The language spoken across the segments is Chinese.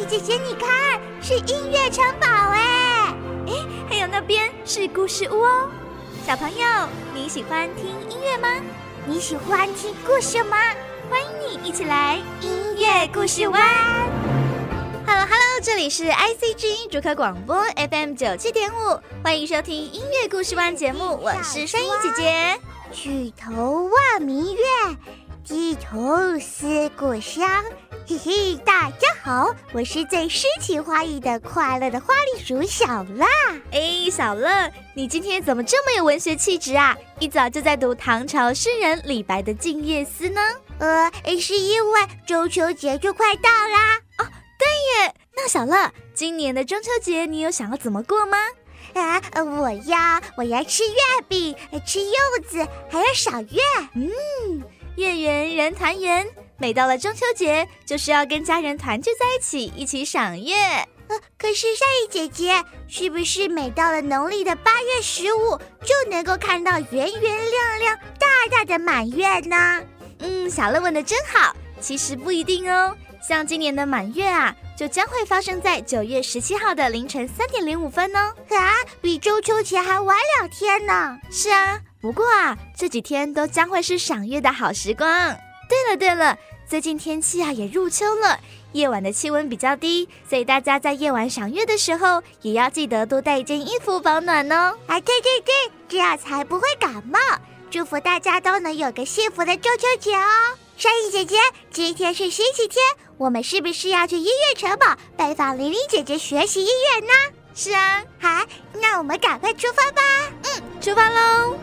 姨姐姐，你看，是音乐城堡哎！ 还有那边是故事屋哦。小朋友，你喜欢听音乐吗？ 你喜欢听故事吗？ 欢迎你一起来音乐故事湾。Hello， 这里是 IC 之音竹科广播 FM 97.5，欢迎收听音乐故事湾节目，我是山一姐姐。 举头望明月，低头思故乡。嘿嘿，大家好，我是最诗情画意的快乐的花栗鼠小乐。 小乐，你今天怎么这么有文学气质啊？一早就在读唐朝诗人李白的《静夜思》呢？ 是因为中秋节就快到啦。 哦，对耶。那小乐，今年的中秋节你有想要怎么过吗？ 我要吃月饼，吃柚子，还有赏月。 月圆人团圆，每到了中秋节，就是要跟家人团聚在一起，一起赏月。 可是善意姐姐，是不是每到了农历的8月15，就能够看到圆圆亮亮、大大的满月呢？ 小乐问得真好，其实不一定哦。像今年的满月啊，就将会发生在9月17号的凌晨3点05分哦。 比中秋节还晚2天呢。 是啊，不过啊，这几天都将会是赏月的好时光。对了，最近天气啊也入秋了，夜晚的气温比较低，所以大家在夜晚赏月的时候，也要记得多带一件衣服保暖哦。 对，这样才不会感冒。祝福大家都能有个幸福的中秋节哦。善意姐姐，今天是星期天，我们是不是要去音乐城堡拜访玲玲姐姐学习音乐呢？ 是啊。 好，那我们赶快出发吧。 出发喽。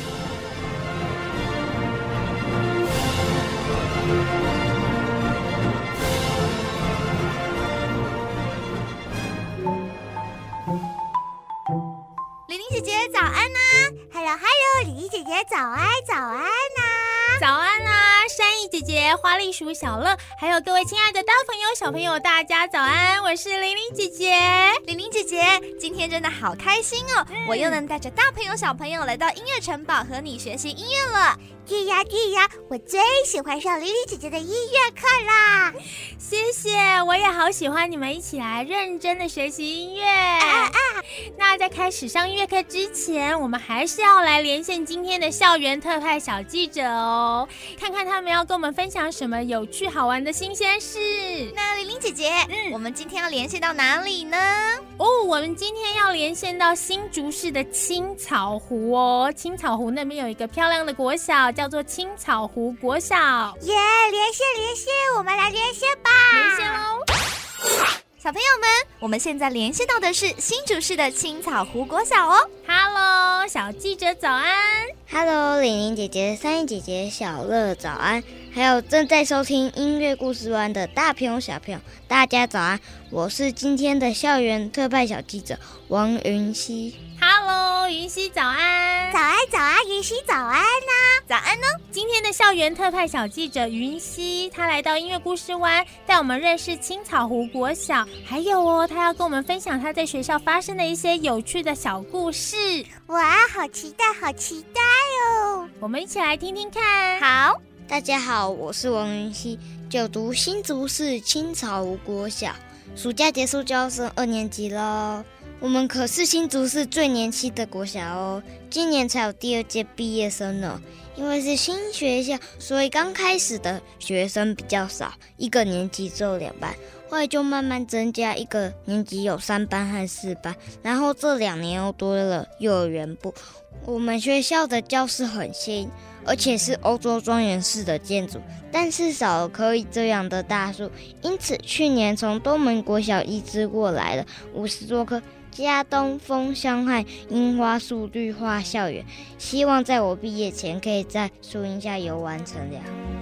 玲玲姐姐早安啊。 Hello， 玲玲姐姐早安啊。 早安啦，山艺姐姐、花栗鼠小乐，还有各位亲爱的大朋友、小朋友，大家早安！我是玲玲姐姐。 玲玲姐姐，今天真的好开心哦！我又能带着大朋友、小朋友来到音乐城堡和你学习音乐了。 对呀，我最喜欢上玲玲姐姐的音乐课啦！ 谢谢，我也好喜欢你们一起来认真的学习音乐。那在开始上音乐课之前，我们还是要来连线今天的校园特派小记者哦，看看他们要跟我们分享什么有趣好玩的新鲜事。 那玲玲姐姐，我们今天要连线到哪里呢？ 我们今天要连线到新竹市的青草湖哦。青草湖那边有一个漂亮的国小，叫做青草湖国小。 连线，我们来连线吧。 连线咯。 小朋友们，我们现在连线到的是新竹市的青草湖国小哦。 Hello， 小记者早安。 Hello， 玲玲姐姐、三姨姐姐、小乐早安，还有正在收听音乐故事湾的大朋友、小朋友，大家早安！我是今天的校园特派小记者王云熙。 Hello， 云熙早安。 早安，云熙早安啊！ 早安哦！ 今天的校园特派小记者云熙，他来到音乐故事湾，带我们认识青草湖国小，还有他要跟我们分享他在学校发生的一些有趣的小故事。 哇，好期待哦！ 我们一起来听听看。 好， 大家好，我是王云熙，就读新竹市青草湖国小，暑假结束就要升2年级咯。我们可是新竹市最年轻的国小哦，今年才有第2届毕业生呢。因为是新学校，所以刚开始的学生比较少，一个年级只有2班，后来就慢慢增加，一个年级有3班和4班，然后这2年又多了幼儿园部。我们学校的教室很新，而且是欧洲庄园式的建筑，但是少了可以这样的大树，因此去年从东门国小移植过来了50多棵加东风香和樱花树绿化校园，希望在我毕业前可以在树荫下游完成了。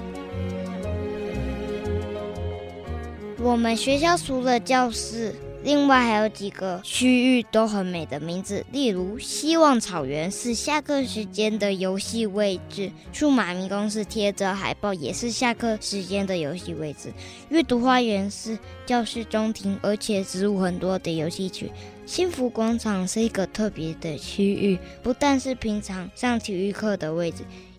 我们学校除了教室，另外还有几个区域都很美的名字，例如希望草原是下课时间的游戏位置，数码迷宫是贴着海报也是下课时间的游戏位置，阅读花园是教室中庭而且植物很多的游戏区，幸福广场是一个特别的区域，不但是平常上体育课的位置，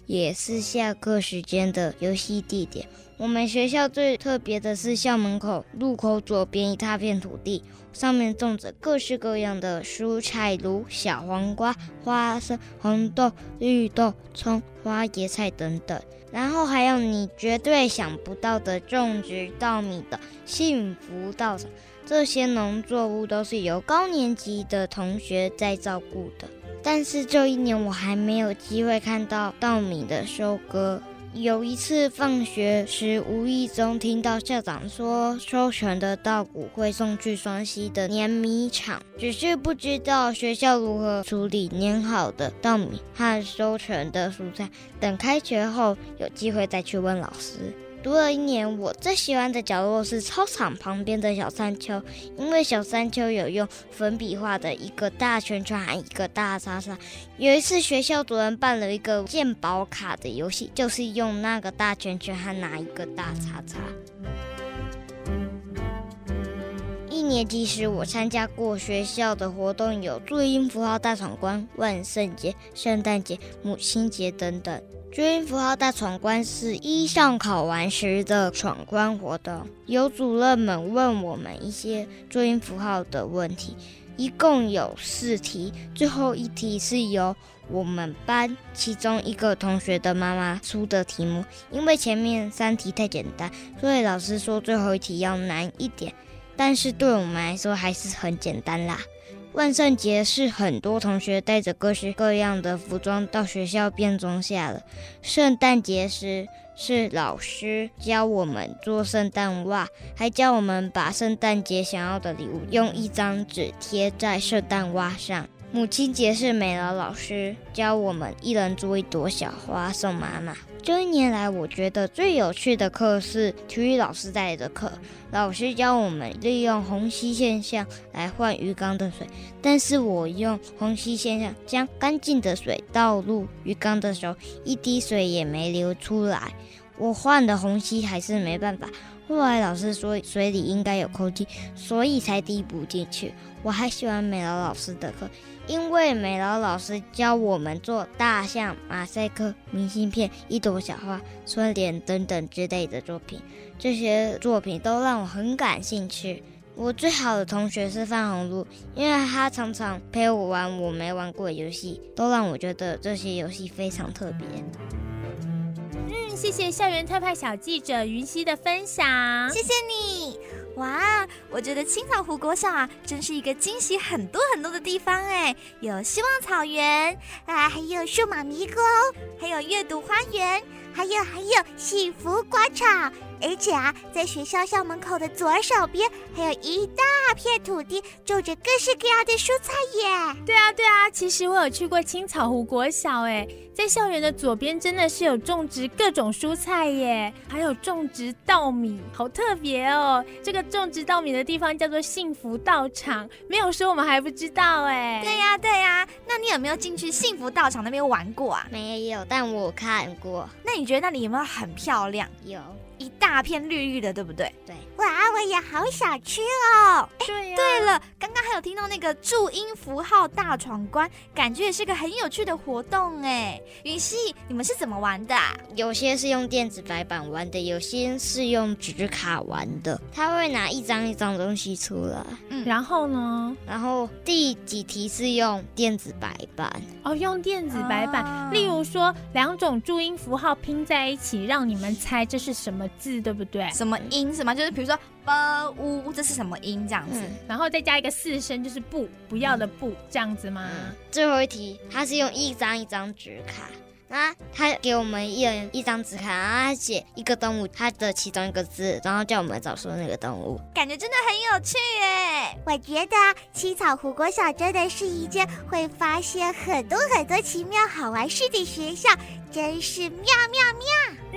也是下课时间的游戏地点。我们学校最特别的是校门口入口左边一大片土地，上面种着各式各样的蔬菜，如小黄瓜、花生、红豆、绿豆、葱花、椰菜等等。然后还有你绝对想不到的种植稻米的幸福稻场，这些农作物都是由高年级的同学在照顾的。但是这一年我还没有机会看到稻米的收割。有一次放学时，无意中听到校长说收成的稻谷会送去双溪的碾米厂，只是不知道学校如何处理碾好的稻米和收成的蔬菜。等开学后有机会再去问老师。读了1年，我最喜欢的角落是操场旁边的小山丘，因为小山丘有用粉笔画的一个大圈圈和一个大叉叉。有一次学校主任办了一个鉴宝卡的游戏，就是用那个大圈圈和拿一个大叉叉。1年级时，我参加过学校的活动，有注音符号大闯关、万圣节、圣诞节、母亲节等等。注音符号大闯关是一上考完时的闯关活动，有主任们问我们一些注音符号的问题，一共有4题，最后一题是由我们班其中一个同学的妈妈出的题目。因为前面3题太简单，所以老师说最后一题要难一点，但是对我们来说还是很简单啦。万圣节是很多同学带着各式各样的服装到学校变装下了。圣诞节时是老师教我们做圣诞袜，还教我们把圣诞节想要的礼物用一张纸贴在圣诞袜上。母亲节是美劳老师教我们一人做一朵小花送妈妈。这1年来，我觉得最有趣的课是体育老师带的课。老师教我们利用虹吸现象来换鱼缸的水，但是我用虹吸现象将干净的水倒入鱼缸的时候，一滴水也没流出来。我换了虹吸还是没办法。后来老师说水里应该有空气，所以才滴不进去。我还喜欢美劳老师的课，因为美劳老师教我们做大象、马赛克、明信片、一朵小花、春联等等之类的作品，这些作品都让我很感兴趣。我最好的同学是范红露，因为他常常陪我玩我没玩过的游戏，都让我觉得这些游戏非常特别。 谢谢校园特派小记者云溪的分享， 谢谢你。哇，我觉得青草湖国小啊，真是一个惊喜很多很多的地方哎，有希望草原啊，还有数码迷宫，还有阅读花园，还有幸福广场。而且啊，在学校校门口的左手边，还有一大片土地，种着各式各样的蔬菜耶。 对啊，其实我有去过青草湖国小哎，在校园的左边真的是有种植各种蔬菜耶，还有种植稻米，好特别哦。这个种植稻米的地方叫做幸福稻场，没有说我们还不知道哎。 对呀，那你有没有进去幸福稻场那边玩过啊？ 没有，但我看过。 那你觉得那里有没有很漂亮？ 有。 一大片绿绿的，对不对？ 对。 哇，我也好想去哦。 对了，刚刚还有听到那个注音符号大闯关，感觉也是个很有趣的活动哎。云溪，你们是怎么玩的啊？ 有些是用电子白板玩的，有些是用纸卡玩的。他会拿一张一张东西出来， 然后呢？ 然后第几题是用电子白板哦，用电子白板。例如说2种注音符号拼在一起，让你们猜这是什么字，对不对？ 什么音是吗？就是比如说乌，这是什么音这样子？ 然后再加一个4声，就是不要的不，这样子吗？ 最后一题，他是用一张一张纸卡。他给我们一人一张纸卡，然后他写一个动物，它的其中一个字，然后叫我们找出那个动物， 感觉真的很有趣耶。 我觉得青草湖国小真的是一间会发现很多很多奇妙好玩事的学校，真是妙妙妙。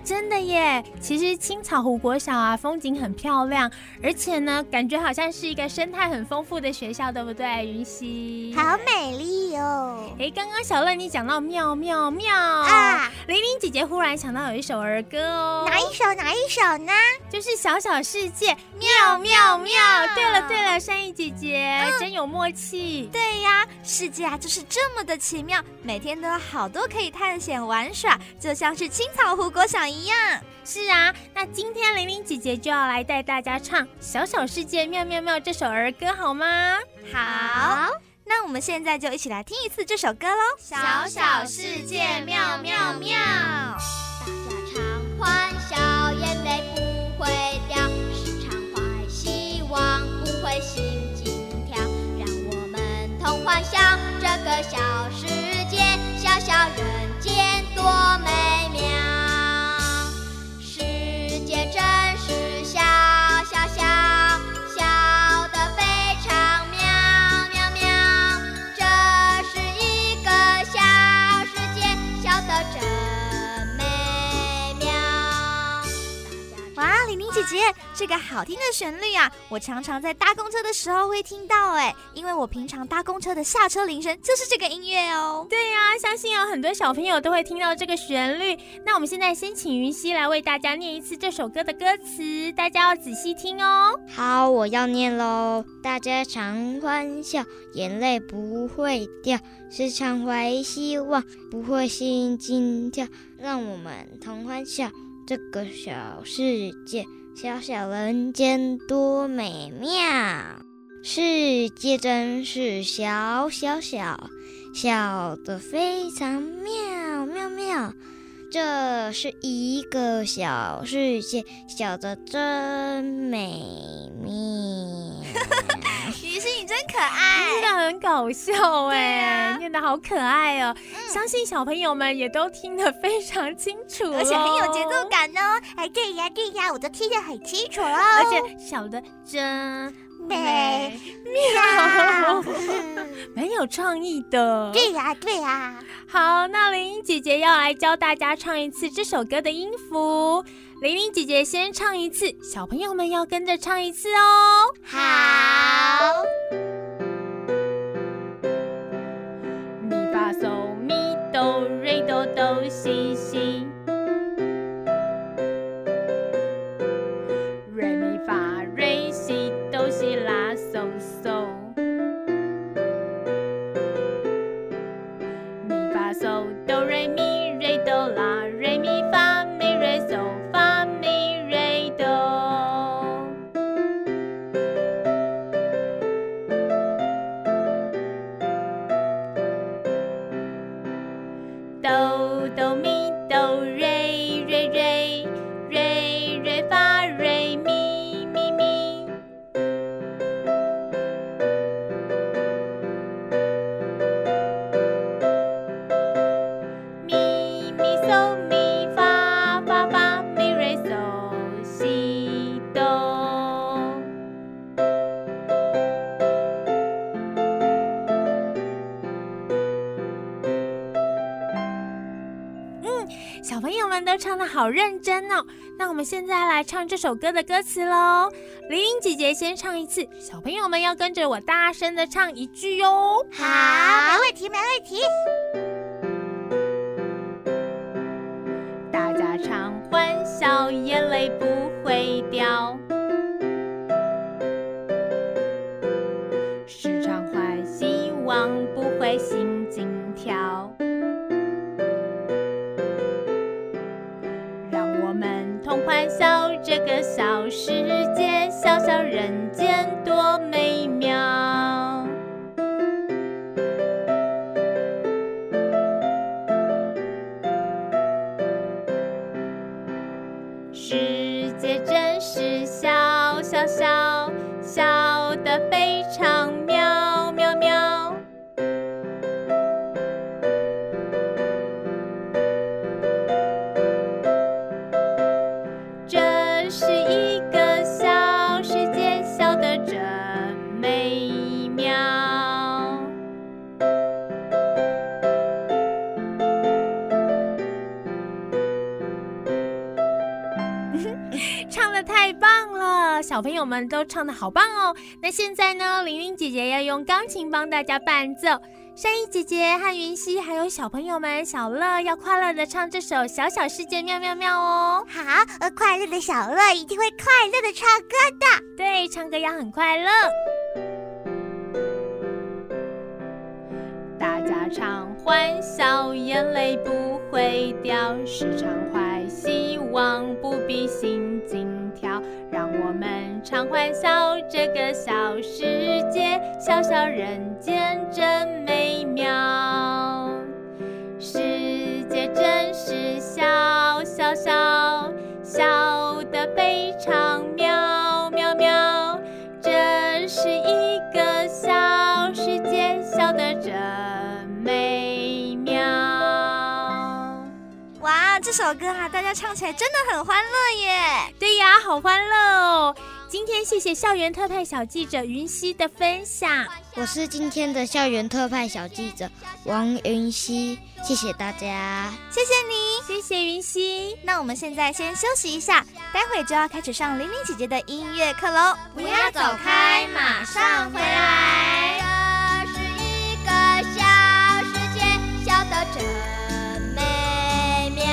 真的耶！其实青草湖国小啊，风景很漂亮，而且呢，感觉好像是一个生态很丰富的学校，对不对，云溪？ 好美丽哦！ 刚刚小乐你讲到妙妙妙啊， 玲玲姐姐忽然想到有一首儿歌哦。 哪一首呢？ 就是小小世界妙妙妙。对了，善意姐姐、真有默契。 对呀，世界啊就是这么的奇妙，每天都有好多可以探险玩耍，就像是青草湖国小一样。 是啊，那今天玲玲姐姐就要来带大家唱《小小世界妙妙妙》这首儿歌，好吗？ 好，那我们现在就一起来听一次这首歌喽。 小小世界妙妙妙，大家常欢笑，眼泪不会掉，时常怀希望，不会心惊跳。让我们同欢笑这个小世界，小小人间多美妙。世界真是小小小，小得非常妙妙妙。这是一个小世界，小得真美妙。 哇，玲玲姐姐，这个好听的旋律啊，我常常在搭公车的时候会听到哎，因为我平常搭公车的下车铃声就是这个音乐哦。 对呀，相信有很多小朋友都会听到这个旋律。那我们现在先请云溪来为大家念一次这首歌的歌词，大家要仔细听哦。 好，我要念喽。大家常欢笑，眼泪不会掉，时常怀希望，不会心惊跳。让我们同欢笑这个小世界，小小人间多美妙。世界真是小小小，小得非常妙妙妙。这是一个小世界，小得真美妙。 于是你真可爱， 真的很搞笑哎，念得好可爱哦。相信小朋友们也都听得非常清楚而且很有节奏感哦。 哎，对呀，我都听得很清楚哦。 而且小的真美妙，蛮有创意的。 对呀。 好，那玲玲姐姐要来教大家唱一次这首歌的音符。玲玲姐姐先唱一次，小朋友们要跟着唱一次哦。 好。 咪发嗦咪哆瑞哆哆西西，瑞咪发瑞西哆西拉嗦嗦，咪发嗦哆瑞咪瑞哆拉瑞咪发咪瑞嗦发咪瑞哆。哆哆咪哆瑞瑞瑞瑞瑞发瑞咪咪咪，咪咪嗦咪发发发咪瑞嗦西哆。小朋友们都唱得好认真哦。那我们现在来唱这首歌的歌词咯。玲玲姐姐先唱一次，小朋友们要跟着我大声的唱一句哦。 好，没问题。 大家常欢笑，眼泪不会掉，时常怀希望，不会心惊跳。让我们同欢笑这个小世界，小小人间多美妙。世界真是小小小，小得非常妙妙妙。这是一个小世界，小得真美妙。 友们都唱得好棒哦。那现在呢，玲玲姐姐要用钢琴帮大家伴奏，善意姐姐和云溪还有小朋友们小乐要快乐的唱这首《小小世界妙妙妙》哦。 好，快乐的小乐一定会快乐的唱歌的。 对，唱歌要很快乐。大家常欢笑，眼泪不会掉，时常怀希望，不必心惊跳。让我们常欢笑，这个小世界，小小人间真美妙。世界真是小小小，小得非常妙妙妙。这是一个小世界，小得真美妙。 哇，这首歌啊，大家唱起来真的很欢乐耶！ 对呀，好欢乐哦！今天谢谢校园特派小记者云溪的分享。 我是今天的校园特派小记者王云溪，谢谢大家， 谢谢你， 谢谢云溪。 那我们现在先休息一下，待会就要开始上玲玲姐姐的音乐课喽。 不要走开，马上回来。这是一个小世界，小得真美妙。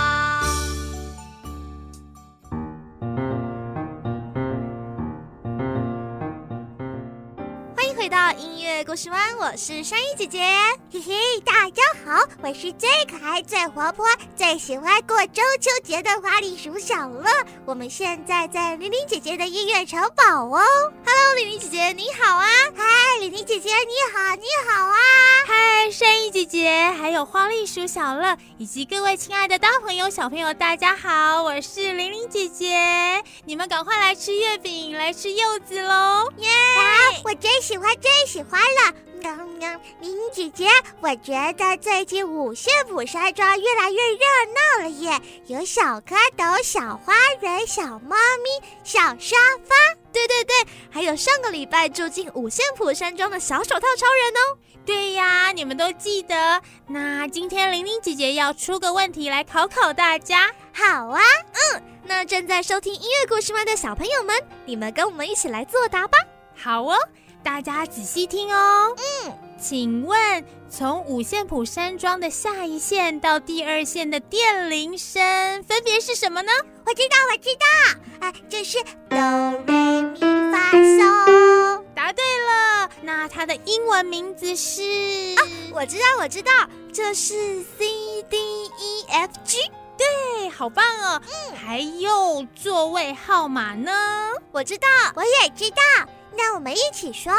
回到音乐故事湾，我是山一姐姐。 嘿嘿，大家好，我是最可爱、最活泼、最喜欢过中秋节的花栗鼠小乐。我们现在在玲玲姐姐的音乐城堡哦。 Hello， 玲玲姐姐你好啊！ 嗨，玲玲姐姐你好，你好啊！ 嗨，善意姐姐，还有花栗鼠小乐，以及各位亲爱的大朋友、小朋友，大家好，我是玲玲姐姐。你们赶快来吃月饼，来吃柚子喽！ 耶！我最喜欢了。玲玲姐姐，我觉得最近五线谱山庄越来越热闹了耶，有小蝌蚪、小花人、小猫咪、小沙发。 对，还有上个礼拜住进五线谱山庄的小手套超人哦。 对呀，你们都记得。那今天玲玲姐姐要出个问题来考考大家。 好啊， 那正在收听音乐故事湾的小朋友们，你们跟我们一起来作答吧。 好哦，大家仔细听哦。请问从五线谱山庄的下一线到第二线的电铃声分别是什么呢？ 我知道，就是哆来咪发嗦。 答对了，那它的英文名字是？ 我知道，这是 C D E F G。 对，好棒哦。还有座位号码呢？ 我知道， 我也知道。那我们一起说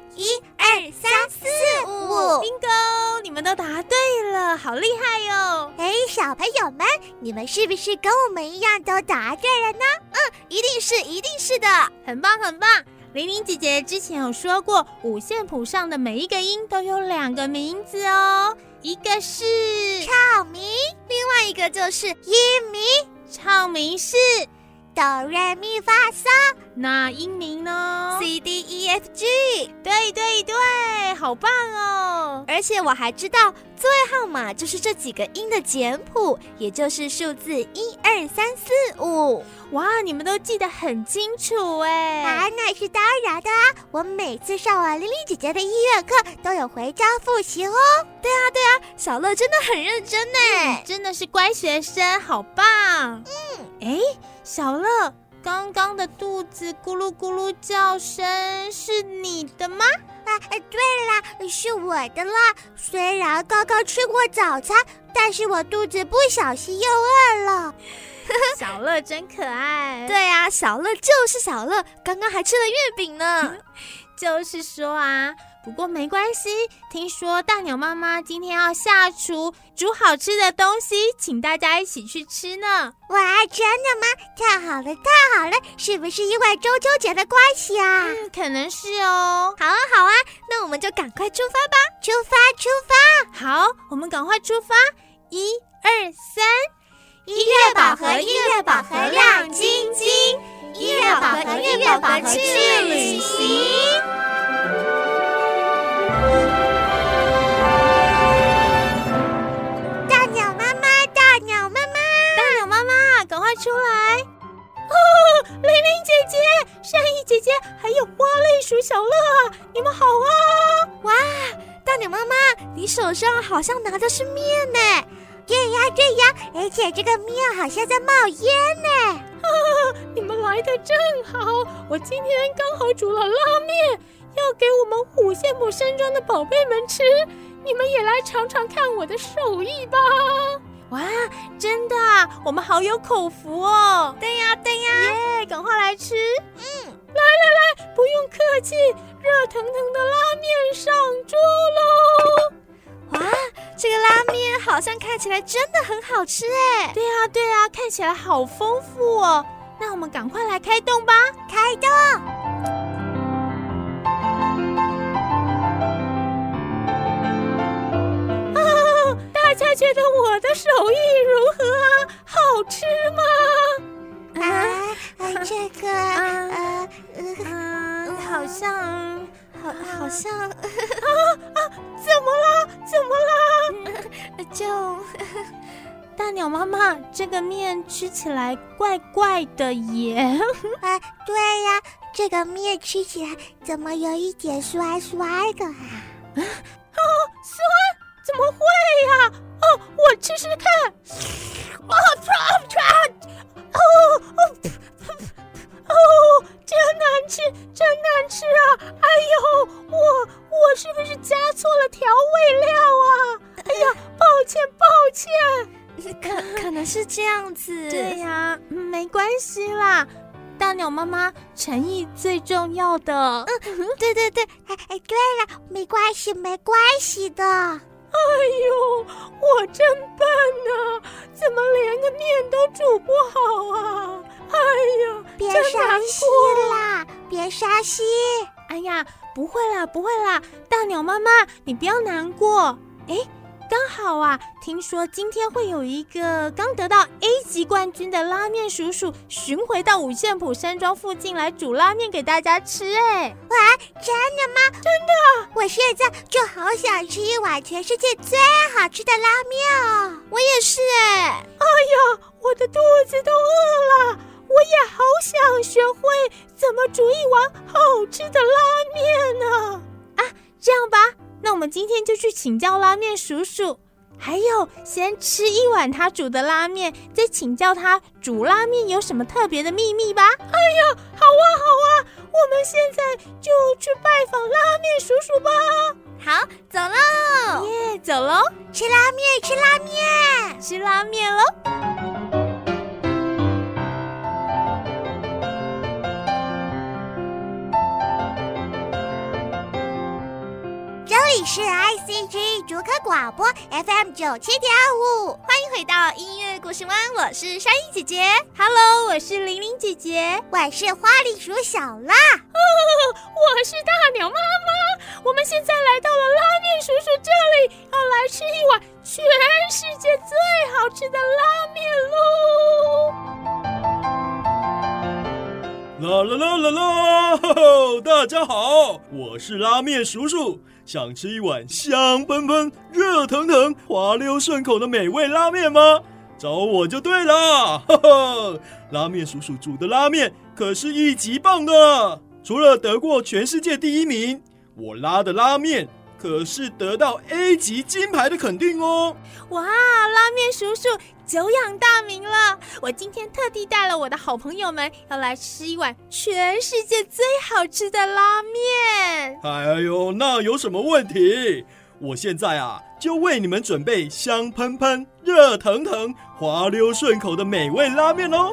：1、2、3、4、5。 bingo， 你们都答对了，好厉害哟！ 小朋友们，你们是不是跟我们一样都答对了呢？ 一定是的， 很棒。玲玲姐姐之前有说过，五线谱上的每一个音都有2个名字哦，一个是唱名， 另外一个就是音名。 唱名是哆来咪发嗦， 那音名呢 ？C D E F G。 对，好棒哦！ 而且我还知道座位号码就是这几个音的简谱，也就是数字1、2、3、4、5。 哇，你们都记得很清楚哎！ 那是当然的啊！我每次上完玲玲姐姐的音乐课，都有回家复习哦。 对啊，小乐真的很认真呢， 真的是乖学生，好棒！小乐，刚刚的肚子咕噜咕噜叫声是你的吗？ 对啦，是我的啦。虽然刚刚吃过早餐，但是我肚子不小心又饿了。 小乐真可爱。 对啊，小乐就是小乐，刚刚还吃了月饼呢。 就是说啊，不过没关系，听说大鸟妈妈今天要下厨煮好吃的东西，请大家一起去吃呢。 哇，真的吗？太好了，是不是因为中秋节的关系啊？ 可能是哦。 好啊，那我们就赶快出发吧。 出发！ 好，我们赶快出发！1、2、3， 音乐宝盒亮晶晶，音乐宝盒去旅行。大鸟妈妈，赶快出来！ 玲玲姐姐、善意姐姐，还有花栗鼠小乐啊，你们好啊！ 哇，大鸟妈妈，你手上好像拿的是面呢。 对呀，而且这个面好像在冒烟呢。 你们来的正好，我今天刚好煮了拉面，要给我们五线谱山庄的宝贝们吃，你们也来尝尝看我的手艺吧。哇，真的啊，我们好有口福哦。 对呀， 耶，赶快来吃。来，不用客气，热腾腾的拉面上桌喽。 哇，这个拉面好像看起来真的很好吃哎。 对啊，看起来好丰富哦。那我们赶快来开动吧。 开动！ 大家觉得我的手艺如何啊？好吃吗？ 这个好像怎么了？ 就大鸟妈妈，这个面吃起来怪怪的耶。 对呀，这个面吃起来怎么有一点酸酸的啊？ 酸？怎么会呀？我吃吃看。真难吃啊！哎呦，我是不是加错了调味料啊？哎呀，抱歉。 可能是这样子。 对呀，没关系啦。大鸟妈妈，诚意最重要的。 对。对了，没关系的。 哎呦，我真笨啊，怎么连个面都煮不好啊？哎呀， 别伤心啦，别伤心。 哎呀，不会啦，大鸟妈妈，你不要难过。刚好啊，听说今天会有一个刚得到 A 级冠军的拉面叔叔巡回到五线谱山庄附近来煮拉面给大家吃。 哇，真的吗？真的，我现在就好想吃一碗全世界最好吃的拉面哦。 我也是哎呀，我的肚子都饿了，我也好想学会怎么煮一碗好吃的拉面呢。这样吧，那我们今天就去请教拉面叔叔，还有先吃一碗他煮的拉面，再请教他煮拉面有什么特别的秘密吧。哎呀，好啊，我们现在就去拜访拉面叔叔吧。 好，走喽！ 耶，走喽！ 吃拉面喽！ 这里是 ICG 竹科广播 FM 97.5， 欢迎回到音乐故事湾，我是山一姐姐。 Hello， 我是玲玲姐姐。 我是花栗鼠小辣。 我是大鸟妈妈。我们现在来到了拉面叔叔这里，要来吃一碗全世界最好吃的拉面喽！ 啦！大家好，我是拉面叔叔。想吃一碗香喷喷、热腾腾、滑溜顺口的美味拉面吗？找我就对了。拉面叔叔煮的拉面可是1级棒的，除了得过全世界第1名，我拉的拉面可是得到 A 级金牌的肯定哦。 哇，拉面叔叔久仰大名了！我今天特地带了我的好朋友们，要来吃一碗全世界最好吃的拉面。 哎呦，那有什么问题？我现在就为你们准备香喷喷、热腾腾、滑溜顺口的美味拉面喽。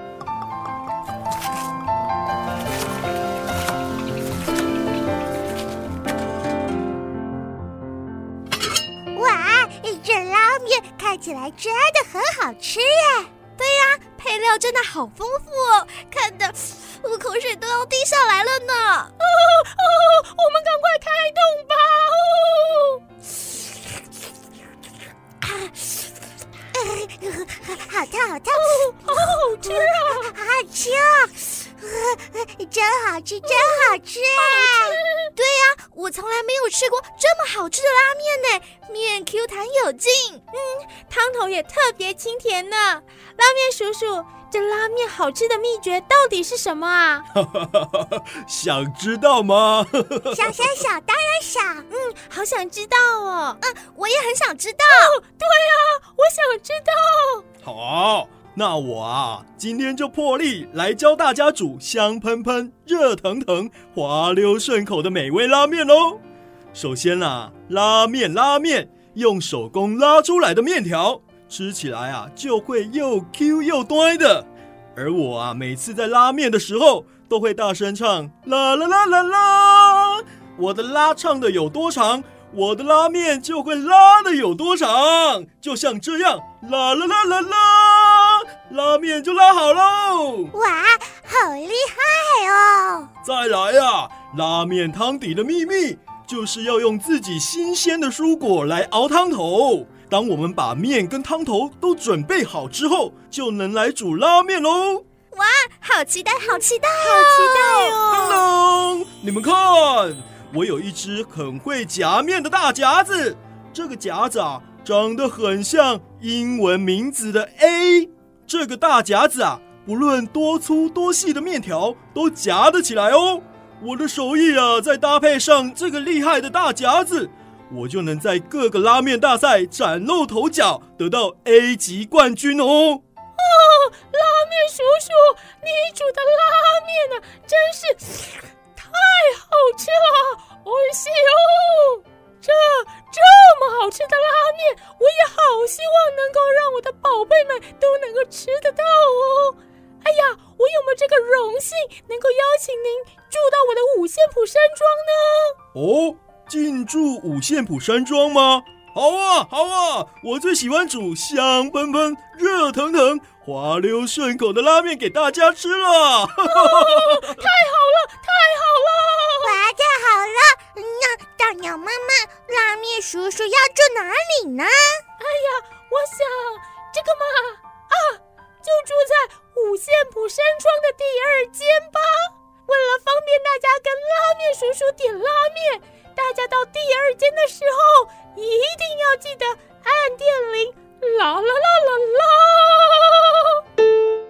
哇，这拉面看起来真的很好吃耶！ 对呀，配料真的好丰富哦，看得我口水都要滴下来了呢。 我们赶快开动吧！ 好烫， 好好吃啊！ 好吃啊！真好吃，真好吃啊！ 对呀，我从来没有吃过这么好吃的拉面呢，面 Q 弹有劲， 汤头也特别清甜呢。拉面叔叔，这拉面好吃的秘诀到底是什么啊？ 想知道吗？ 想，当然想。 好想知道哦。 我也很想知道。 对啊，我想知道。 好，那我今天就破例来教大家煮香喷喷、热腾腾、滑溜顺口的美味拉面哦。首先拉面用手工拉出来的面条，吃起来就会又 Q 又端的。而我每次在拉面的时候，都会大声唱啦啦啦啦啦。我的拉唱的有多长，我的拉面就会拉的有多长，就像这样，啦啦啦啦啦，拉面就拉好喽！ 哇，好厉害哦！ 再来拉面汤底的秘密就是要用自己新鲜的蔬果来熬汤头。当我们把面跟汤头都准备好之后，就能来煮拉面喽！ 哇，好期待，好期待哦！ 咚！你们看，我有一只很会夹面的大夹子，这个夹子长得很像英文名字的 A。这个大夹子不论多粗多细的面条都夹得起来哦。我的手艺再搭配上这个厉害的大夹子，我就能在各个拉面大赛崭露头角，得到 A 级冠军哦。 拉面叔叔，你煮的拉面真是太好吃了！美味しい哦！这么好吃的拉面，我也好希望能够让我的宝贝们都能够吃得到哦。哎呀，我有没有这个荣幸能够邀请您住到我的五线谱山庄呢？ 哦，进驻五线谱山庄吗？好啊，我最喜欢煮香喷喷、热腾腾、滑溜顺口的拉面给大家吃了。 太好了！ 哇，太好了！那大鸟妈妈，拉面叔叔要住哪里呢？ 哎呀，我想这个嘛，就住在五线谱山庄的第2间吧。为了方便大家跟拉面叔叔点拉面，大家到第2间的时候一定要记得按电铃，啦啦啦啦啦！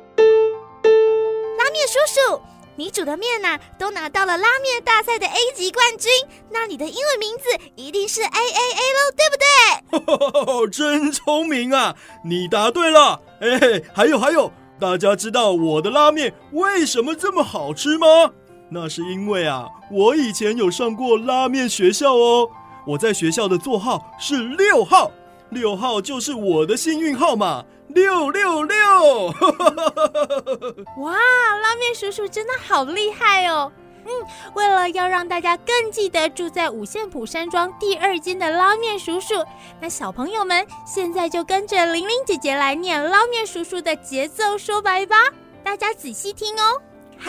拉面叔叔，你煮的面都拿到了拉面大赛的 A 级冠军，那你的英文名字一定是 AAA 咯，对不对？真聪明啊，你答对了。还有，大家知道我的拉面为什么这么好吃吗？那是因为我以前有上过拉面学校哦。我在学校的座号是6号，6号就是我的幸运号码，666。 哇，拉面叔叔真的好厉害哦！为了要让大家更记得住在五线谱山庄第2间的拉面叔叔，那小朋友们现在就跟着玲玲姐姐来念拉面叔叔的节奏说白吧，大家仔细听哦。 好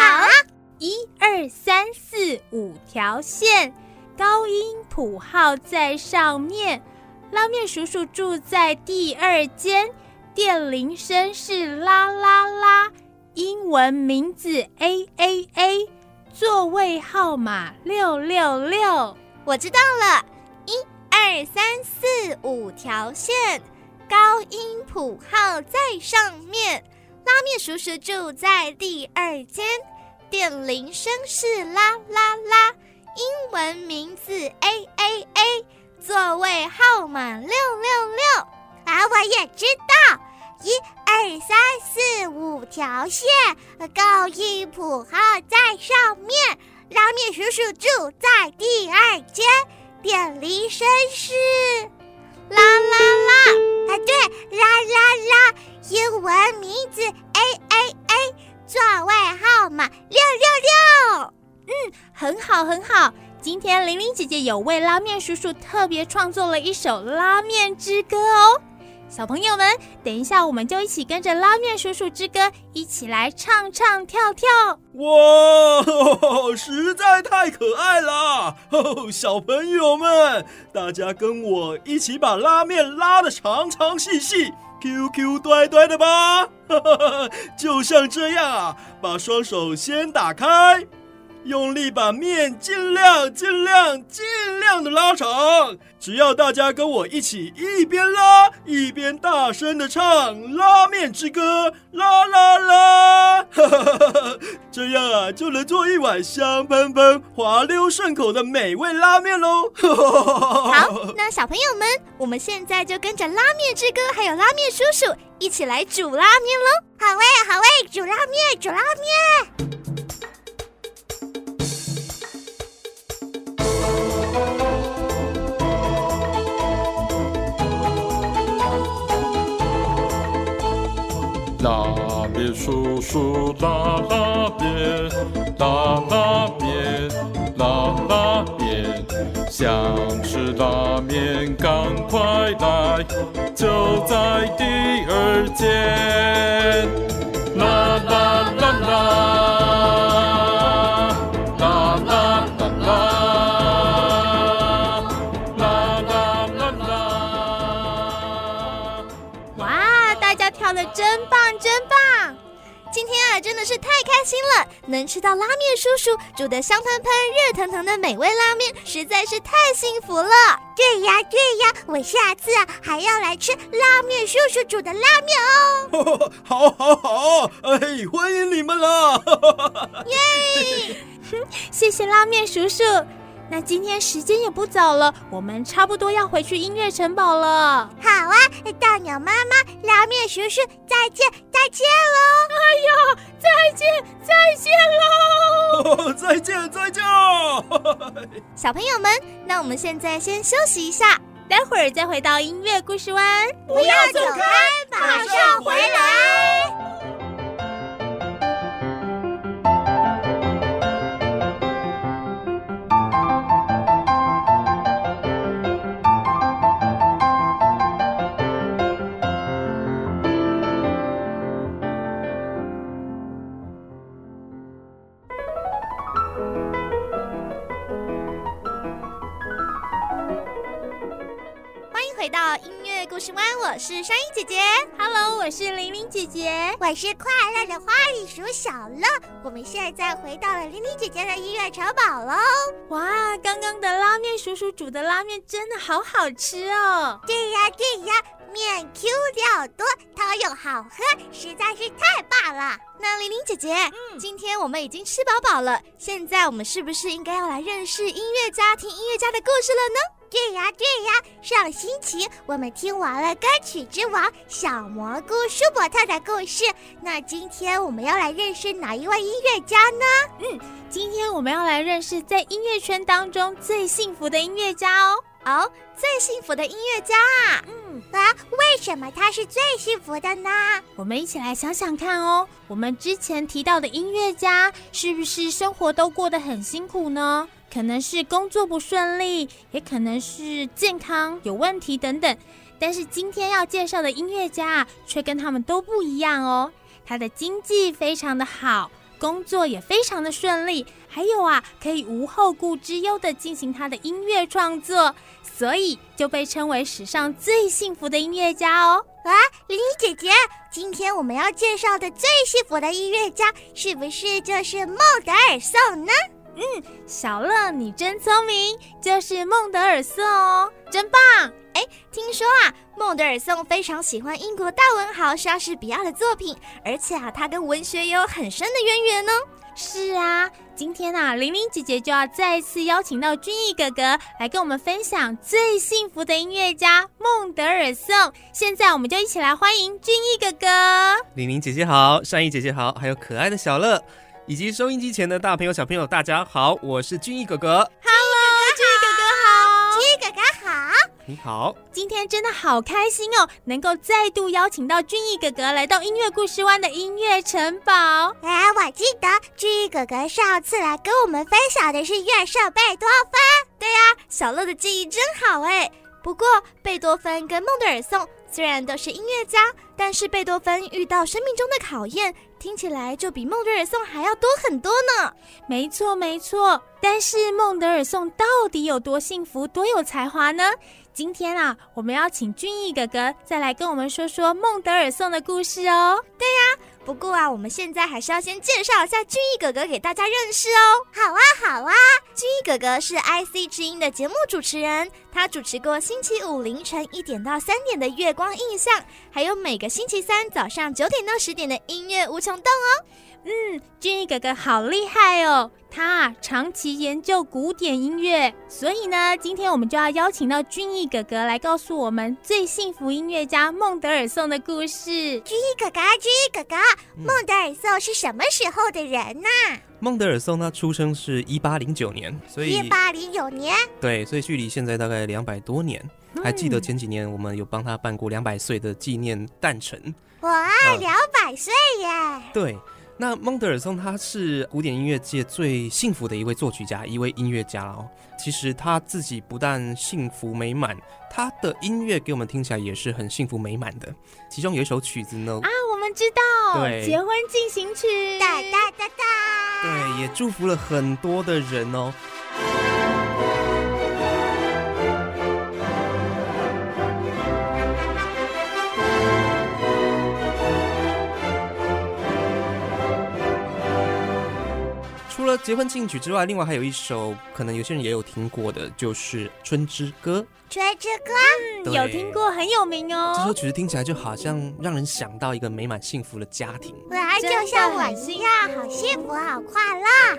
，1、2、3、4、5条线，高音谱号在上面，拉面叔叔住在第2间，电铃声是啦啦啦，英文名字 AAA， 座位号码666。 我知道了，1、2、3、4、5条线，高音谱号在上面，拉面叔叔住在第2间，电铃声是啦啦啦，英文名字 AAA， 座位号码666。 我也知道，1、2、3、4、5条线，高音谱号在上面，拉面叔叔住在第2间，电铃声是啦啦啦，对，啦啦啦，英文名字 AAA， 座位号码666。 很好，今天玲玲姐姐有为拉面叔叔特别创作了一首拉面之歌哦。小朋友们，等一下我们就一起跟着拉面叔叔之歌一起来唱唱跳跳。 哇，实在太可爱了！小朋友们，大家跟我一起把拉面拉得长长细细，QQ 端端的吧。就像这样把双手先打开， 用力把面尽量的拉长。只要大家跟我一起一边拉一边大声的唱拉面之歌，啦啦啦，这样啊就能做一碗香喷喷滑溜顺口的美味拉面咯。 好，那小朋友们，我们现在就跟着拉面之歌还有拉面叔叔一起来煮拉面咯。 好诶，煮拉面。 拉面叔叔拉拉面，拉拉面，拉拉面，想吃拉面赶快来，就在第二间。啦啦啦啦，啦啦啦啦，啦啦啦啦。 哇，大家跳得真棒！ 今天啊，真的是太开心了！能吃到拉面叔叔煮的香喷喷、热腾腾的美味拉面，实在是太幸福了。 对呀，我下次还要来吃拉面叔叔煮的拉面哦。 好，欢迎你们啦！ 耶！谢谢拉面叔叔。那今天时间也不早了，我们差不多要回去音乐城堡了。 好啊，大鸟妈妈、拉面叔叔，再见喽！ 哎呦，再见喽！ 再见！ 小朋友们，那我们现在先休息一下， 待会儿再回到音乐故事湾。 不要走开，马上回来。 回到音乐故事湾，我是珊妮姐姐。 Hello， 我是玲玲姐姐。 我是快乐的花栗鼠小乐。我们现在回到了玲玲姐姐的音乐城堡喽。 哇，刚刚的拉面叔叔煮的拉面真的好好吃哦。 对呀，面 Q 料多，汤又好喝，实在是太棒了。 那玲玲姐姐，今天我们已经吃饱了，现在我们是不是应该要来认识音乐家，听音乐家的故事了呢？ 对呀，上星期我们听完了歌曲之王小蘑菇舒伯特的故事，那今天我们要来认识哪一位音乐家呢？ 今天我们要来认识在音乐圈当中最幸福的音乐家哦。 最幸福的音乐家啊，为什么他是最幸福的呢？ 我们一起来想想看哦，我们之前提到的音乐家是不是生活都过得很辛苦呢？可能是工作不顺利，也可能是健康有问题等等。但是今天要介绍的音乐家却跟他们都不一样哦。他的经济非常的好，工作也非常的顺利，还有可以无后顾之忧的进行他的音乐创作，所以就被称为史上最幸福的音乐家哦。 玲玲姐姐，今天我们要介绍的最幸福的音乐家是不是就是孟德尔颂呢？ 小乐你真聪明，就是孟德尔颂哦，真棒！ 听说孟德尔颂非常喜欢英国大文豪莎士比亚的作品，而且他跟文学也有很深的渊源哦。 是啊，今天玲玲姐姐就要再次邀请到君毅哥哥来跟我们分享最幸福的音乐家孟德尔颂。现在我们就一起来欢迎君毅哥哥。 玲玲姐姐好，珊妮姐姐好，还有可爱的小乐，以及收音机前的大朋友小朋友大家好，我是君毅哥哥。 Hello， 君毅哥哥好。 君毅哥哥好。 你好， 今天真的好开心哦，能够再度邀请到君毅哥哥来到音乐故事湾的音乐城堡。 我记得君毅哥哥上次来跟我们分享的是乐圣贝多芬。 对呀，小乐的记忆真好不过贝多芬跟孟德尔颂虽然都是音乐家，但是贝多芬遇到生命中的考验， 听起来就比孟德尔颂还要多很多呢。 没错没错，但是孟德尔颂到底有多幸福多有才华呢？今天啊，我们要请俊逸哥哥再来跟我们说说孟德尔颂的故事哦。 对呀，不过啊，我们现在还是要先介绍一下俊逸哥哥给大家认识哦。 好啊好啊， 俊逸哥哥是 IC 之音的节目主持人，他主持过星期五凌晨1点到3点的月光印象，还有每个星期三早上9点到10点的音乐无穷动哦。 俊逸哥哥好厉害哦，他长期研究古典音乐，所以呢，今天我们就要邀请到俊逸哥哥来告诉我们最幸福音乐家孟德尔颂的故事。 俊逸哥哥，孟德尔颂是什么时候的人呢？ 孟德尔颂他出生是1809年，所以 1809年， 对，所以距离现在大概200多年。还记得前几年我们有帮他办过200岁的纪念诞辰。 哇，200岁耶！ 对。那孟德尔颂他是古典音乐界最幸福的一位作曲家，一位音乐家哦。其实他自己不但幸福美满，他的音乐给我们听起来也是很幸福美满的。其中有一首曲子呢， 我们知道， 对， 结婚进行曲， 哒哒哒哒， 对，也祝福了很多的人哦。除了结婚进曲之外，另外还有一首可能有些人也有听过的，就是《春之歌》。 春之歌， 有听过，很有名哦。 这首曲子听起来就好像让人想到一个美满幸福的家庭。 哇，就像我一样，好幸福，好快乐。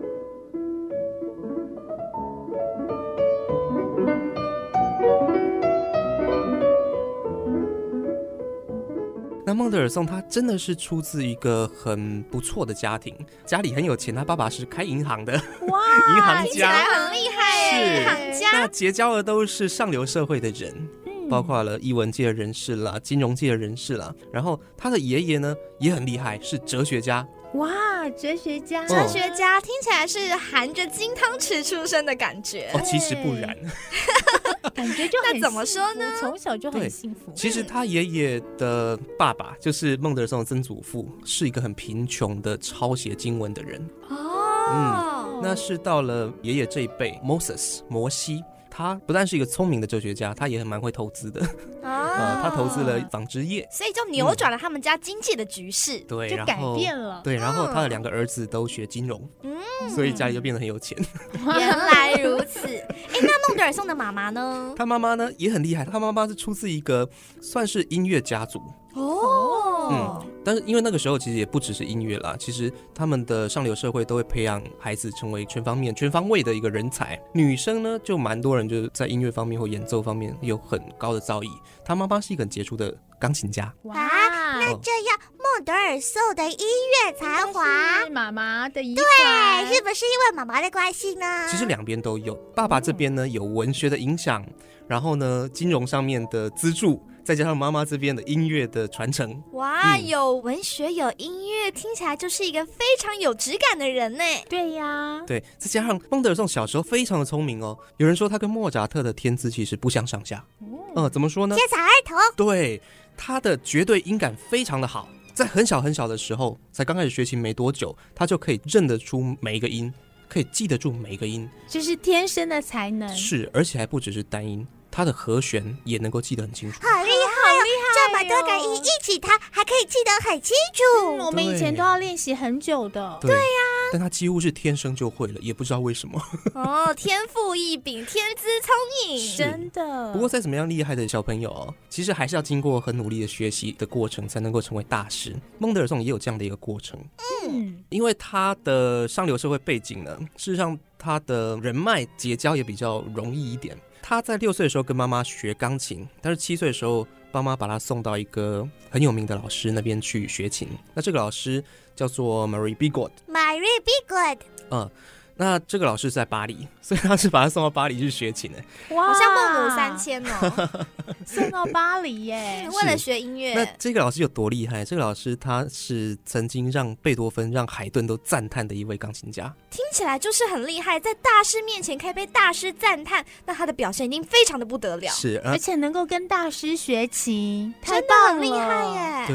那孟德尔颂他真的是出自一个很不错的家庭，家里很有钱，他爸爸是开银行的， 哇， 银行听起来家， 很厉害耶，银行家。 那结交的都是上流社会的人，包括了艺文界的人士啦，金融界的人士啦。然后他的爷爷呢也很厉害，是哲学家。 哇，哲学家， 哲学家听起来是含着金汤匙出生的感觉哦，其实不然。 感觉就很那怎么说呢？ 从小就很幸福。 其实他爷爷的爸爸就是孟德尔颂的曾祖父，是一个很贫穷的抄写经文的人。那是到了爷爷这一辈 Moses 摩西，他不但是一个聪明的哲学家，他也蛮会投资的。他投资了纺织业， 所以就扭转了他们家经济的局势， 对， 就改变了。 对，然后他的2个儿子都学金融，所以家里就变得很有钱。 原来如此。那孟德尔颂的妈妈呢？ 他妈妈呢也很厉害，他妈妈是出自一个算是音乐家族。但是因为那个时候其实也不只是音乐啦，其实他们的上流社会都会培养孩子成为全方位的一个人才。女生呢就蛮多人就是在音乐方面或演奏方面有很高的造诣。他妈妈是一个很杰出的钢琴家。 哇， 那这样孟德尔颂的音乐才华是妈妈的遗传， 对，是不是因为妈妈的关系呢？ 其实两边都有，爸爸这边呢有文学的影响，然后呢金融上面的资助，再加上妈妈这边的音乐的传承。 哇，有文学有音乐，听起来就是一个非常有质感的人呢。 对呀， 对，再加上孟德尔颂小时候非常的聪明哦，有人说他跟莫扎特的天资其实不相上下。怎么说呢？ 天才儿童。 对，他的绝对音感非常的好，在很小很小的时候，才刚开始学琴没多久，他就可以认得出每一个音，可以记得住每一个音， 这是天生的才能。 是，而且还不只是单音，他的和弦也能够记得很清楚。 好厉害哦！这么多个音一起弹，还可以记得很清楚。 我们以前都要练习很久的。 对呀，但他几乎是天生就会了，也不知道为什么。 天赋异禀，天资聪颖， 真的。 不过再怎么样厉害的小朋友哦，其实还是要经过很努力的学习的过程，才能够成为大师。孟德尔颂也有这样的一个过程。因为他的上流社会背景呢，事实上他的人脉结交也比较容易一点。他在6岁的时候跟妈妈学钢琴，但是7岁的时候，爸妈把他送到一个很有名的老师那边去学琴。那这个老师叫做 Marie Bigot。Marie Bigot。 那这个老师是在巴黎，所以他是把他送到巴黎去学琴的。 哇，好像孟母3000哦， 送到巴黎耶， 为了学音乐。 那这个老师有多厉害？这个老师他是曾经让贝多芬、让海顿都赞叹的一位钢琴家。 听起来就是很厉害，在大师面前可以被大师赞叹，那他的表现一定非常的不得了。 是， 而且能够跟大师学琴， 太棒了，很厉害耶。 对。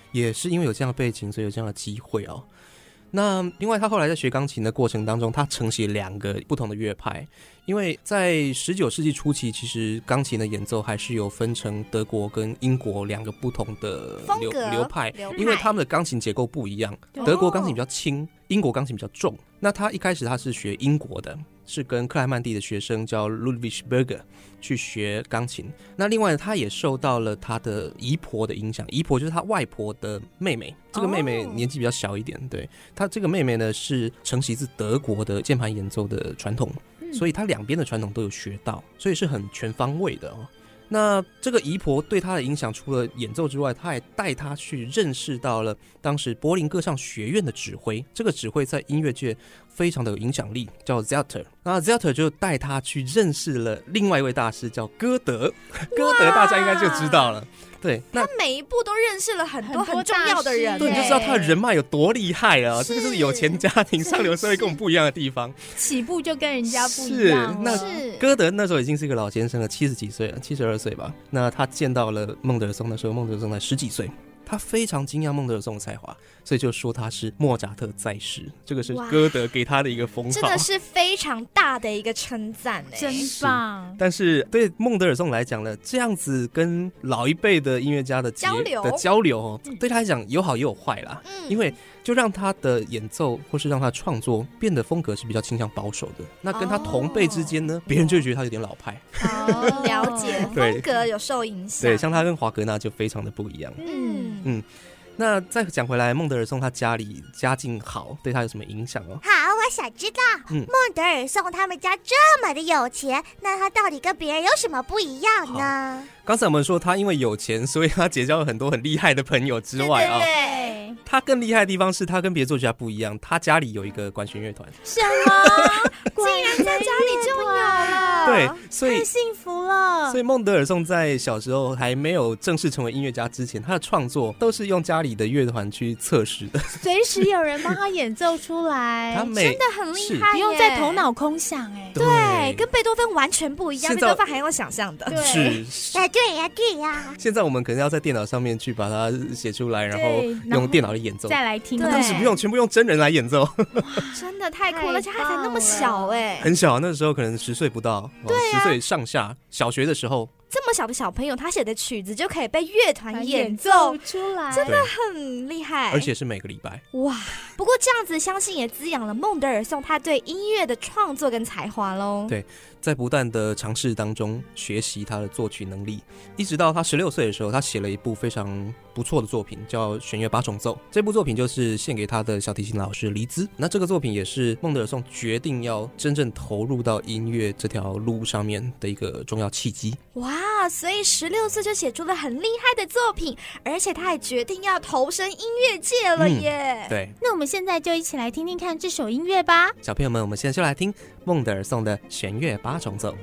也是因为有这样的背景，所以有这样的机会哦。那另外他后来在学钢琴的过程当中，他承袭2个不同的乐派，因为在19世纪初期，其实钢琴的演奏还是有分成德国跟英国2个不同的流派，因为他们的钢琴结构不一样，德国钢琴比较轻，英国钢琴比较重。那他一开始他是学英国的，是跟克莱曼蒂的学生叫 Ludwig Berger 去学钢琴。那另外他也受到了他的姨婆的影响，姨婆就是他外婆的妹妹，这个妹妹年纪比较小一点，对，他这个妹妹呢是承袭自德国的键盘演奏的传统，所以他2边的传统都有学到，所以是很全方位的哦。那这个姨婆对他的影响，除了演奏之外，他还带他去认识到了当时柏林歌唱学院的指挥，这个指挥在音乐界非常的有影响力，叫 Zelter。 那 Zelter 就带他去认识了另外一位大师，叫歌德。歌德大家应该就知道了，对， 他每一步都认识了很多很重要的人， 对，你就知道他的人脉有多厉害啊！这个是有钱家庭上流社会跟我们不一样的地方， 起步就跟人家不一样。 是，那歌德那时候已经是一个老先生了，70几岁了，72岁吧。那他见到了孟德尔松的时候，孟德尔松才10几岁。他非常惊讶孟德尔松的才华，所以就说他是莫扎特在世，这个是歌德给他的一个封号， 真的是非常大的一个称赞， 真棒。 但是对孟德尔松来讲呢，这样子跟老一辈的音乐家的交流对他来讲有好也有坏啦，因为就让他的演奏或是让他的创作变得风格是比较倾向保守的。那跟他同辈之间呢，别人就会觉得他有点老派。 了解，风格有受影响。 对，像他跟华格纳就非常的不一样。那再讲回来，孟德尔松他家境好，对他有什么影响哦？ 好，我想知道，孟德尔松他们家这么的有钱，那他到底跟别人有什么不一样呢？ 刚才我们说他因为有钱，所以他结交了很多很厉害的朋友之外啊， 对， 他更厉害的地方是他跟别的作曲家不一样，他家里有一个管弦乐团。 什么？ 竟然在家里就有了？ 对，所以太幸福了。 所以孟德尔松在小时候还没有正式成为音乐家之前，他的创作都是用家里的乐团去测试的， 随时有人帮他演奏出来， 真的很厉害， 不用再头脑空想。 对，跟贝多芬完全不一样，贝多芬还用想象的。 是， 对呀。 现在我们可能要在电脑上面去把它写出来，然后用电脑的演奏再来听。 他当时不用，全部用真人来演奏。 哇，真的太酷了，而且他才那么小很小，那时候可能10岁不到，10岁上下，小学的时候。 这么小的小朋友，他写的曲子就可以被乐团演奏出来， 真的很厉害， 而且是每个礼拜。 哇！不过这样子，相信也滋养了孟德尔松他对音乐的创作跟才华喽。 对，在不断的尝试当中学习他的作曲能力，一直到他16岁的时候，他写了一部非常不错的作品，叫《弦乐8重奏》。这部作品就是献给他的小提琴老师黎兹。那这个作品也是孟德尔松决定要真正投入到音乐这条路上面的一个重要契机。 哇，所以16岁就写出了很厉害的作品，而且他还决定要投身音乐界了耶。 对， 那我们现在就一起来听听看这首音乐吧。 小朋友们，我们现在就来听孟德尔松的《弦乐8重奏》。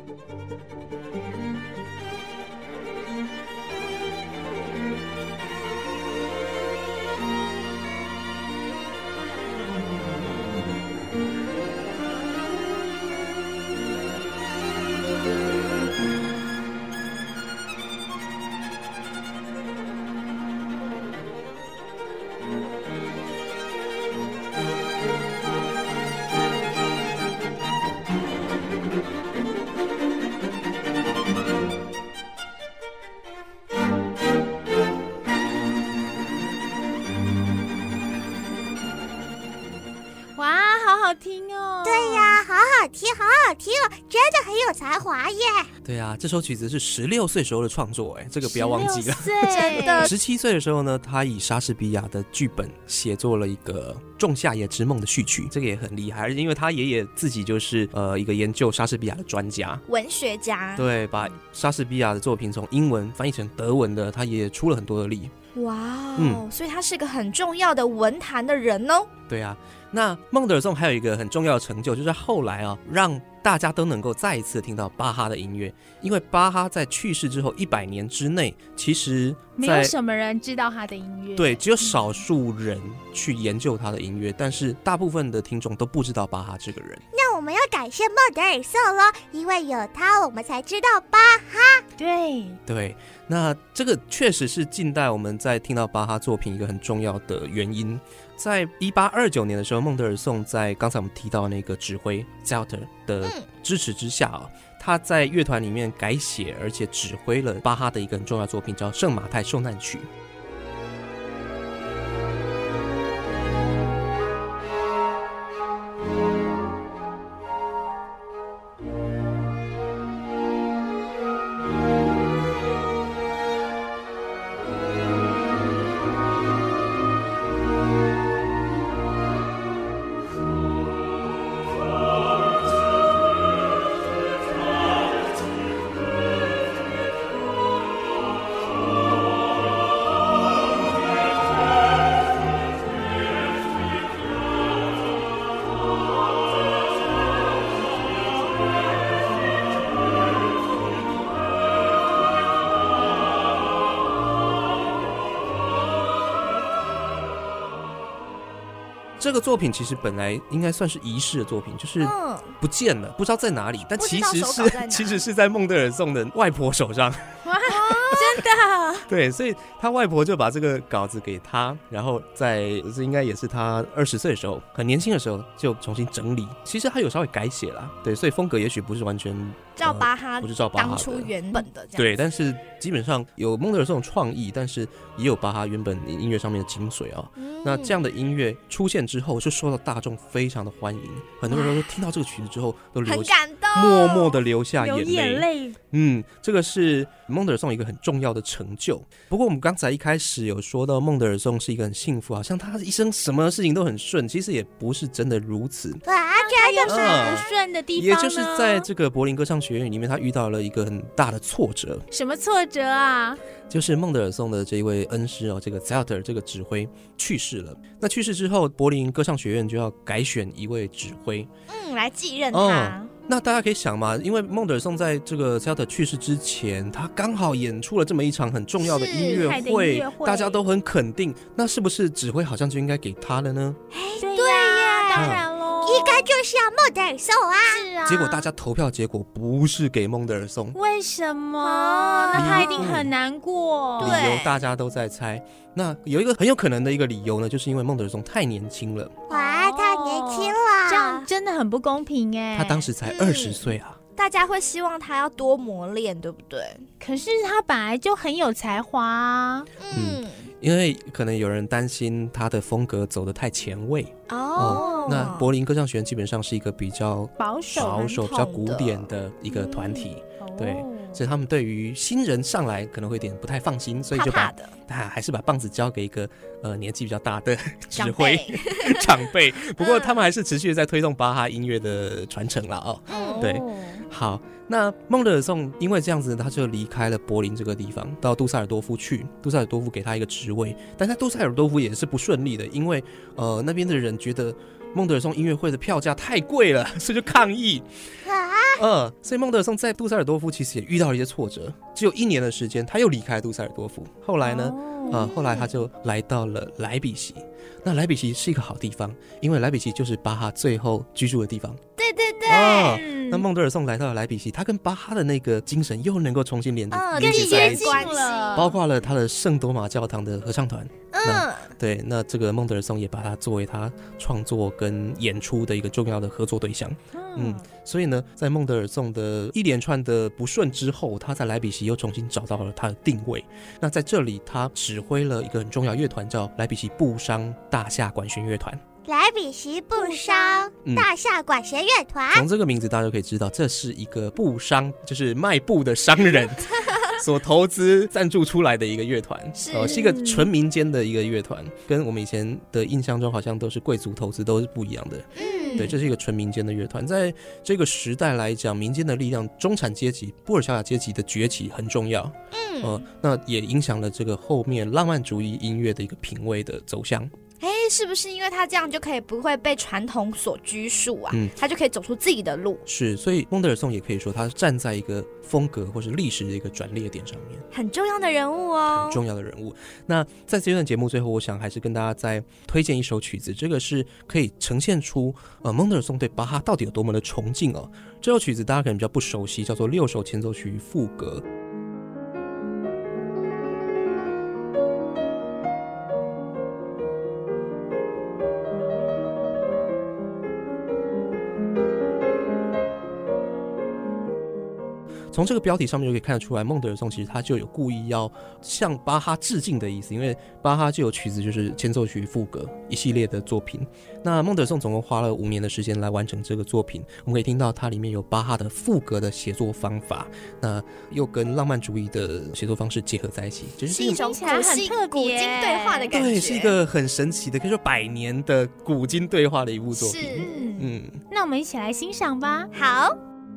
好听哦。 对呀，好好听哦，真的很有才华耶。 对啊，这首曲子是16岁时候的创作，这个不要忘记了。 真的 ，17岁的时候呢，他以莎士比亚的剧本写作了一个《仲夏夜之梦》的序曲，这个也很厉害，而且因为他爷爷自己就是一个研究莎士比亚的专家、 文学家， 对，把莎士比亚的作品从英文翻译成德文的，他也出了很多的力。 哇所以他是个很重要的文坛的人哦。 对啊，那孟德尔松还有一个很重要的成就，就是后来让大家都能够再一次听到巴哈的音乐，因为巴哈在去世之后100年之内，其实没有什么人知道他的音乐， 对，只有少数人去研究他的音乐，但是大部分的听众都不知道巴哈这个人。 那我们要感谢孟德尔松了，因为有他，我们才知道巴哈。 对，那这个确实是近代我们在听到巴哈作品一个很重要的原因。在1829年的时候，孟德尔颂在刚才我们提到那个指挥 Zelter 的支持之下他在乐团里面改写而且指挥了巴哈的一个很重要的作品，叫《圣马太受难曲》。这个作品其实本来应该算是遗失的作品，就是不见了，不知道在哪里，但其实是在孟德尔颂的外婆手上。 真的？ 对，所以他外婆就把这个稿子给他，然后这应该也是他20岁的时候，很年轻的时候就重新整理。其实他有稍微改写啦，对，所以风格也许不是完全照巴哈， 不是照巴哈当初原本的这样。 对，但是基本上有孟德尔颂创意，但是也有巴哈原本音乐上面的精髓那这样的音乐出现之后，就受到大众非常的欢迎，很多人都听到这个曲子之后都很感动， 默默的流下眼泪。 这个是孟德尔颂一个很重要的成就。不过我们刚才一开始有说到孟德尔颂是一个很幸福，好像他一生什么事情都很顺，其实也不是真的如此。 这有什么不顺的地方呢？ 也就是在这个柏林歌唱学院里面，他遇到了一个很大的挫折。 什么挫折啊？ 就是孟德尔颂的这一位恩师这个 Zelter 这个指挥去世了。那去世之后，柏林歌唱学院就要改选一位指挥， 来继任他。 那大家可以想嘛，因为孟德尔颂在这个 Zelter 去世之前，他刚好演出了这么一场很重要的音乐会，大家都很肯定，那是不是指挥好像就应该给他了呢？ 对呀，当然咯。 应该就是要孟德尔颂啊！ 是啊。 结果大家投票结果不是给孟德尔颂， 为什么？那他一定很难过。 理由大家都在猜。那有一个很有可能的一个理由呢，就是因为孟德尔颂太年轻了。 哇，太年轻了， 这样真的很不公平哎。 他当时才20岁啊。 大家会希望他要多磨练，对不对？ 可是他本来就很有才华因为可能有人担心他的风格走得太前卫那柏林歌唱学院基本上是一个比较保守比较古典的一个团体对，所以他们对于新人上来可能会有点不太放心，所以就还是把棒子交给一个年纪比较大的指挥长辈不过他们还是持续在推动巴哈音乐的传承啦对，好，那孟德尔颂因为这样子他就离开了柏林这个地方，到杜塞尔多夫去。杜塞尔多夫给他一个职位，但在杜塞尔多夫也是不顺利的，因为那边的人觉得孟德尔颂音乐会的票价太贵了，所以就抗议所以孟德尔颂在杜塞尔多夫其实也遇到了一些挫折，只有1年的时间他又离开杜塞尔多夫。后来呢后来他就来到了莱比锡。那莱比锡是一个好地方，因为莱比锡就是巴哈最后居住的地方。 对对对那孟德尔颂来到了莱比锡，他跟巴哈的那个精神又能够重新连接在一起包括了他的圣多玛教堂的合唱团对，那这个孟德尔颂也把他作为他创作跟演出的一个重要的合作对象所以呢，在孟德尔颂的一连串的不顺之后，他在莱比锡又重新找到了他的定位。那在这里他指挥了一个很重要乐团，叫莱比锡布商大夏管弦乐团。 莱比锡布商大夏管弦乐团从这个名字大家就可以知道，这是一个布商，就是卖布的商人所投资赞助出来的一个乐团是一个纯民间的一个乐团，跟我们以前的印象中好像都是贵族投资都是不一样的对，这是一个纯民间的乐团。在这个时代来讲，民间的力量，中产阶级布尔乔亚阶级的崛起很重要那也影响了这个后面浪漫主义音乐的一个品味的走向。 是不是因为他这样就可以不会被传统所拘束他就可以走出自己的路？ 是，所以孟德尔颂也可以说他站在一个风格或是历史的一个转捩点上面， 很重要的人物很重要的人物。那在这段节目最后，我想还是跟大家再推荐一首曲子，这个是可以呈现出孟德尔颂对巴哈到底有多么的崇敬这首曲子大家可能比较不熟悉，叫做6首前奏曲与赋格。 从这个标题上面就可以看得出来，孟德尔颂其实他就有故意要向巴哈致敬的意思，因为巴哈就有曲子就是前奏曲、赋格一系列的作品。那孟德尔颂总共花了5年的时间来完成这个作品，我们可以听到它里面有巴哈的赋格的写作方法，那又跟浪漫主义的写作方式结合在一起， 就是一种古今对话的感觉。 对，是一个很神奇的，可以说100年的古今对话的一部作品。 那我们一起来欣赏吧。 好。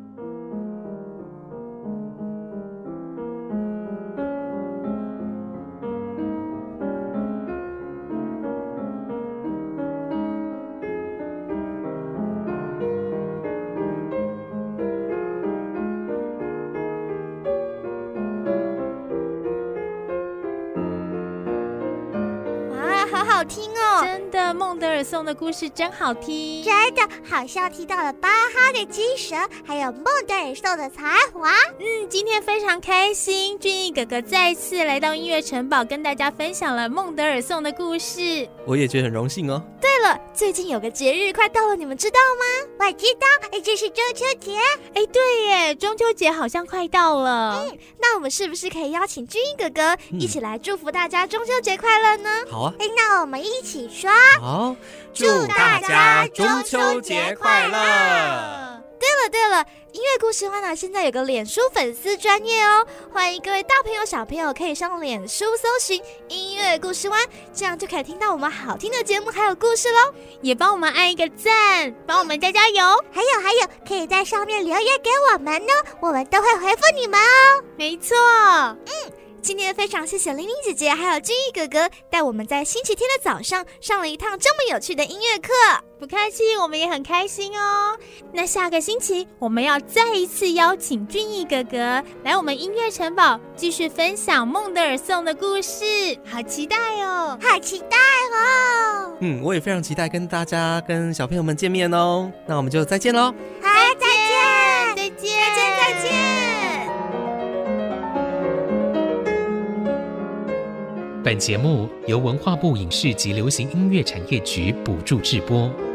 好好听哦！ 真的，孟德尔颂的故事真好听， 真的好像提到了巴哈的精神，还有孟德尔颂的才华。 今天非常开心，俊逸哥哥再次来到音乐城堡，跟大家分享了孟德尔颂的故事。 我也觉得很荣幸哦。 对了，最近有个节日快到了，你们知道吗？ 我知道，这是中秋节。 对耶，中秋节好像快到了。 那我们是不是可以邀请俊逸哥哥一起来祝福大家中秋节快乐呢？ 好啊。 那我们一起说， 好， 祝大家中秋节快乐。 对了，音乐故事湾呢现在有个脸书粉丝专页哦，欢迎各位大朋友小朋友可以上脸书搜寻音乐故事湾，这样就可以听到我们好听的节目还有故事咯。 也帮我们按一个赞，帮我们加加油。 还有可以在上面留言给我们呢，我们都会回复你们哦。 没错。 今天非常谢谢玲玲姐姐还有俊逸哥哥带我们在星期天的早上上了一趟这么有趣的音乐课。 不客气，我们也很开心哦。那下个星期我们要再一次邀请俊逸哥哥来我们音乐城堡继续分享孟德尔颂的故事，好期待哦， 好期待哦。 我也非常期待跟大家跟小朋友们见面哦。那我们就再见咯。 好，再见。 本节目由文化部影视及流行音乐产业局补助制播。